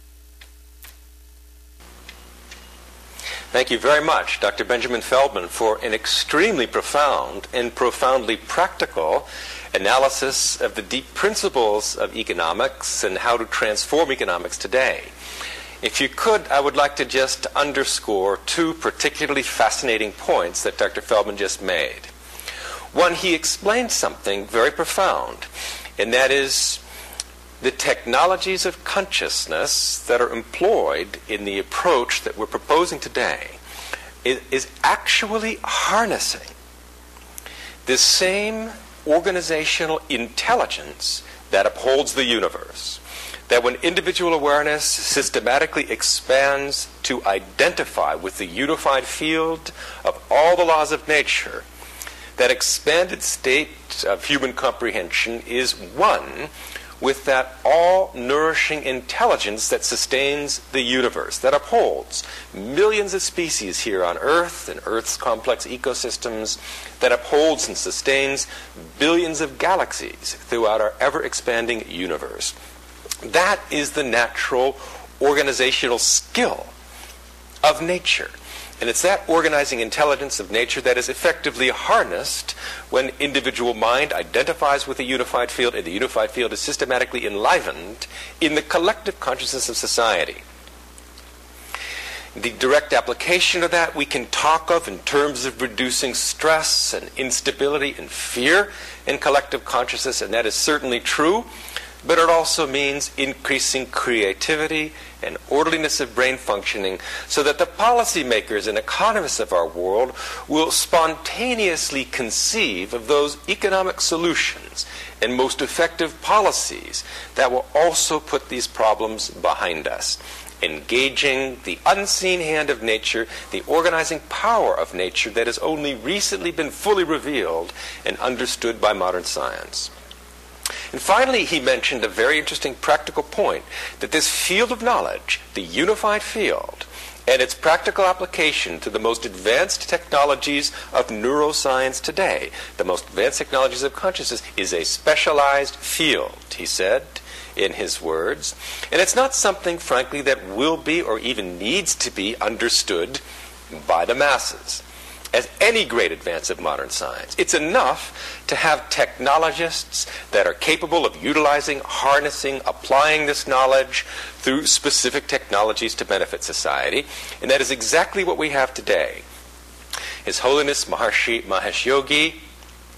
Thank you very much, Dr. Benjamin Feldman, for an extremely profound and profoundly practical analysis of the deep principles of economics and how to transform economics today. If you could, I would like to just underscore two particularly fascinating points that Dr. Feldman just made. One, he explained something very profound, and that is the technologies of consciousness that are employed in the approach that we're proposing today is actually harnessing the same organizational intelligence that upholds the universe. That when individual awareness systematically expands to identify with the unified field of all the laws of nature, that expanded state of human comprehension is one with that all-nourishing intelligence that sustains the universe, that upholds millions of species here on Earth and Earth's complex ecosystems, that upholds and sustains billions of galaxies throughout our ever-expanding universe. That is the natural organizational skill of nature. And it's that organizing intelligence of nature that is effectively harnessed when individual mind identifies with the unified field, and the unified field is systematically enlivened in the collective consciousness of society. The direct application of that we can talk of in terms of reducing stress and instability and fear in collective consciousness, and that is certainly true. But it also means increasing creativity and orderliness of brain functioning so that the policymakers and economists of our world will spontaneously conceive of those economic solutions and most effective policies that will also put these problems behind us, engaging the unseen hand of nature, the organizing power of nature that has only recently been fully revealed and understood by modern science. And finally, he mentioned a very interesting practical point, that this field of knowledge, the unified field, and its practical application to the most advanced technologies of neuroscience today, the most advanced technologies of consciousness, is a specialized field, he said in his words. And it's not something, frankly, that will be or even needs to be understood by the masses. As any great advance of modern science, it's enough to have technologists that are capable of utilizing, harnessing, applying this knowledge through specific technologies to benefit society. And that is exactly what we have today. His Holiness Maharishi Mahesh Yogi,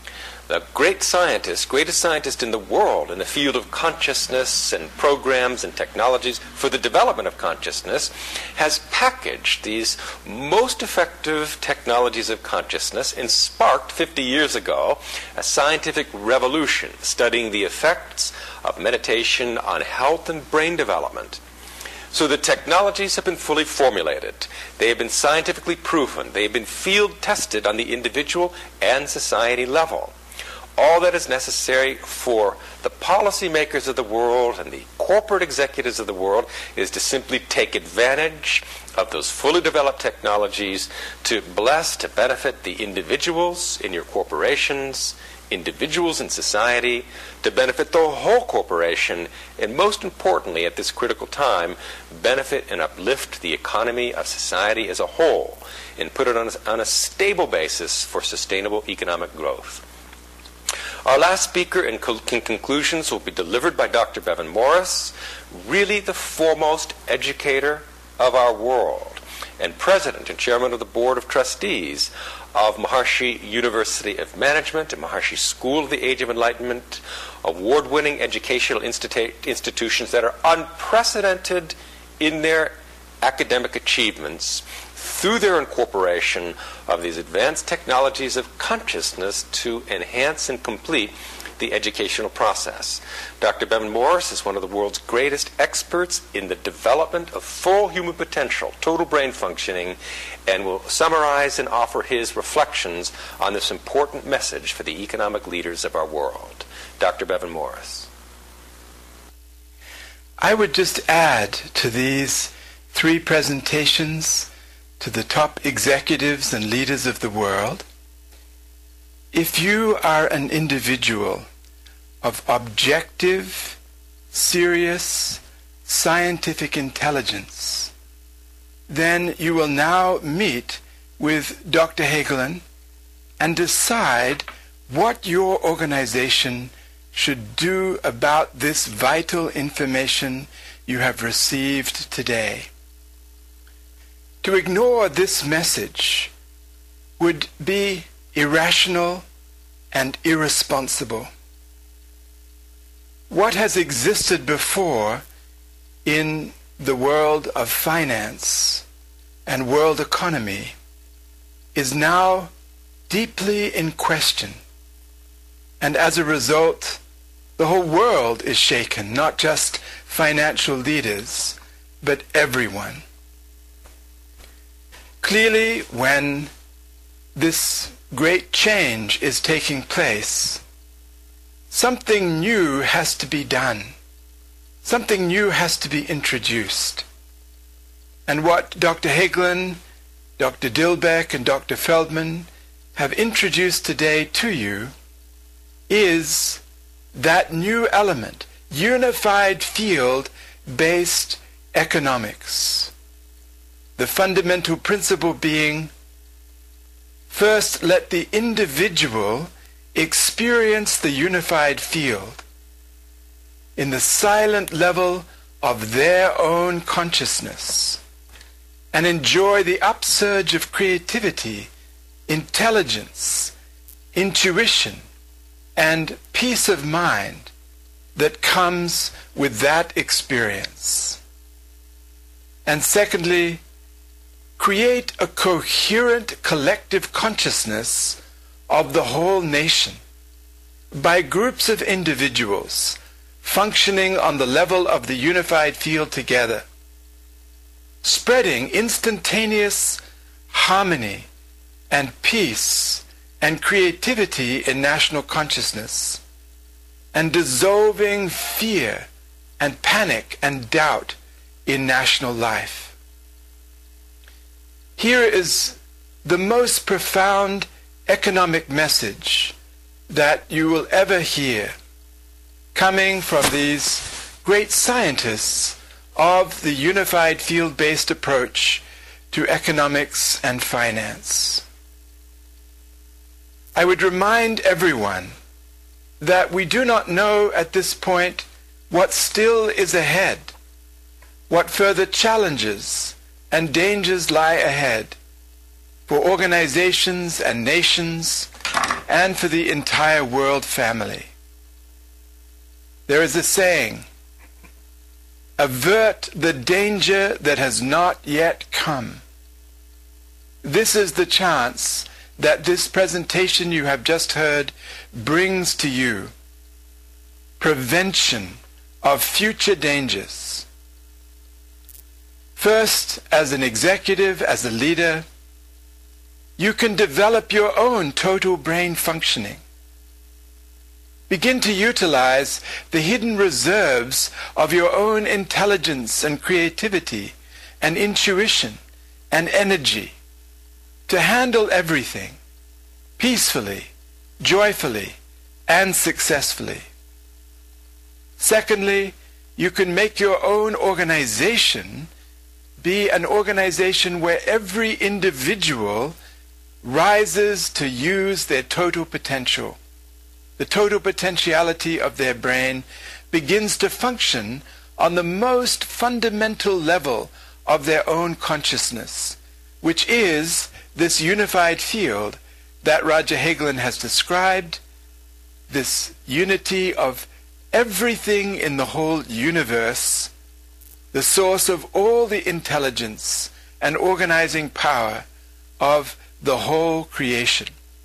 the greatest scientist in the world in the field of consciousness and programs and technologies for the development of consciousness, has packaged these most effective technologies of consciousness and sparked 50 years ago a scientific revolution studying the effects of meditation on health and brain development. So the technologies have been fully formulated. They have been scientifically proven. They have been field tested on the individual and society level. All that is necessary for the policymakers of the world and the corporate executives of the world is to simply take advantage of those fully developed technologies to benefit the individuals in your corporations, individuals in society, to benefit the whole corporation, and most importantly at this critical time, benefit and uplift the economy of society as a whole and put it on a stable basis for sustainable economic growth. Our last speaker in conclusions will be delivered by Dr. Bevan Morris, really the foremost educator of our world, and president and chairman of the board of trustees of Maharishi University of Management and Maharishi School of the Age of Enlightenment, award-winning educational institutions that are unprecedented in their academic achievements through their incorporation of these advanced technologies of consciousness to enhance and complete the educational process. Dr. Bevan Morris is one of the world's greatest experts in the development of full human potential, total brain functioning, and will summarize and offer his reflections on this important message for the economic leaders of our world. Dr. Bevan Morris. I would just add to these 3 presentations to the top executives and leaders of the world, if you are an individual of objective, serious, scientific intelligence, then you will now meet with Dr. Hagelin and decide what your organization should do about this vital information you have received today. To ignore this message would be irrational and irresponsible. What has existed before in the world of finance and world economy is now deeply in question. And as a result, the whole world is shaken, not just financial leaders, but everyone. Clearly, when this great change is taking place, something new has to be done. Something new has to be introduced. And what Dr. Hagelin, Dr. Dilbeck, and Dr. Feldman have introduced today to you is that new element, unified field-based economics. The fundamental principle being, first, let the individual experience the unified field in the silent level of their own consciousness and enjoy the upsurge of creativity, intelligence, intuition, and peace of mind that comes with that experience. And secondly, create a coherent collective consciousness of the whole nation by groups of individuals functioning on the level of the unified field together, spreading instantaneous harmony and peace and creativity in national consciousness, and dissolving fear and panic and doubt in national life. Here is the most profound economic message that you will ever hear, coming from these great scientists of the unified field-based approach to economics and finance. I would remind everyone that we do not know at this point what still is ahead, what further challenges and dangers lie ahead for organizations and nations and for the entire world family. There is a saying, avert the danger that has not yet come. This is the chance that this presentation you have just heard brings to you. Prevention of future dangers. First, as an executive, as a leader, you can develop your own total brain functioning. Begin to utilize the hidden reserves of your own intelligence and creativity and intuition and energy to handle everything peacefully, joyfully, and successfully. Secondly, you can make your own organization be an organization where every individual rises to use their total potential. The total potentiality of their brain begins to function on the most fundamental level of their own consciousness, which is this unified field that Raja Hegeland has described, this unity of everything in the whole universe, the source of all the intelligence and organizing power of the whole creation.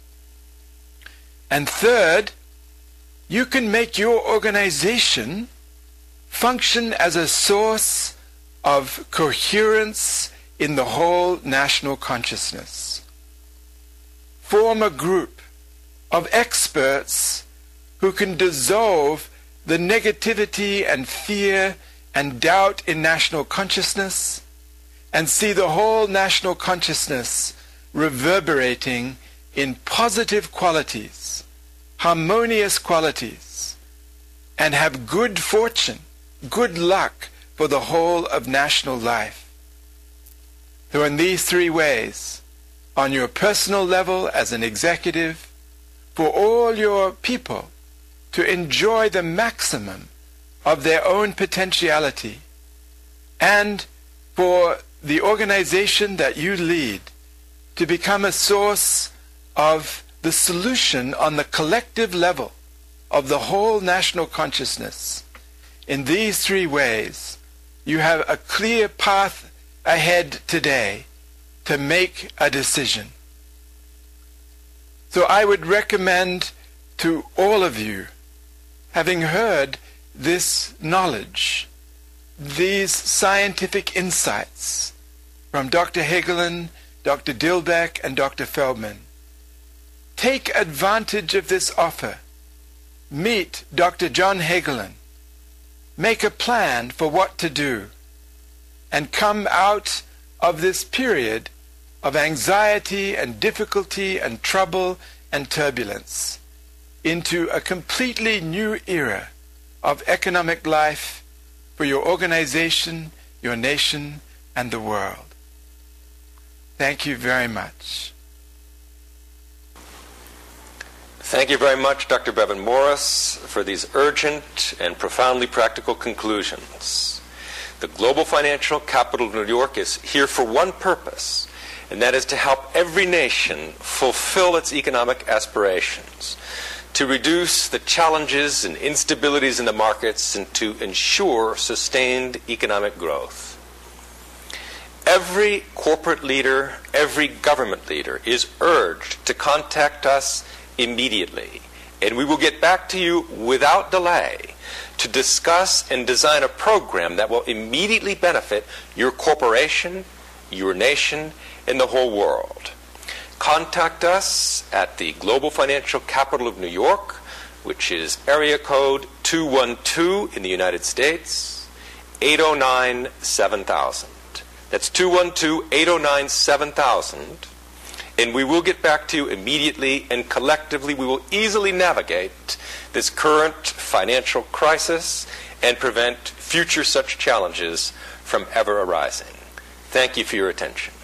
And third, you can make your organization function as a source of coherence in the whole national consciousness. Form a group of experts who can dissolve the negativity and fear and doubt in national consciousness and see the whole national consciousness reverberating in positive qualities, harmonious qualities, and have good fortune, good luck for the whole of national life. So in these three ways, on your personal level as an executive, for all your people to enjoy the maximum of their own potentiality, and for the organization that you lead to become a source of the solution on the collective level of the whole national consciousness. In these three ways, you have a clear path ahead today to make a decision. So I would recommend to all of you, having heard this knowledge, these scientific insights from Dr. Hegeland, Dr. Dilbeck, and Dr. Feldman, take advantage of this offer. Meet Dr. John Hegeland. Make a plan for what to do, and come out of this period of anxiety and difficulty and trouble and turbulence into a completely new era of economic life for your organization, your nation, and the world. Thank you very much. Thank you very much, Dr. Bevan Morris, for these urgent and profoundly practical conclusions. The global financial capital of New York is here for one purpose, and that is to help every nation fulfill its economic aspirations, to reduce the challenges and instabilities in the markets, and to ensure sustained economic growth. Every corporate leader, every government leader is urged to contact us immediately, and we will get back to you without delay to discuss and design a program that will immediately benefit your corporation, your nation, and the whole world. Contact us at the Global Financial Capital of New York, which is area code 212 in the United States, 809-7000. That's 212-809-7000. And we will get back to you immediately, and collectively we will easily navigate this current financial crisis and prevent future such challenges from ever arising. Thank you for your attention.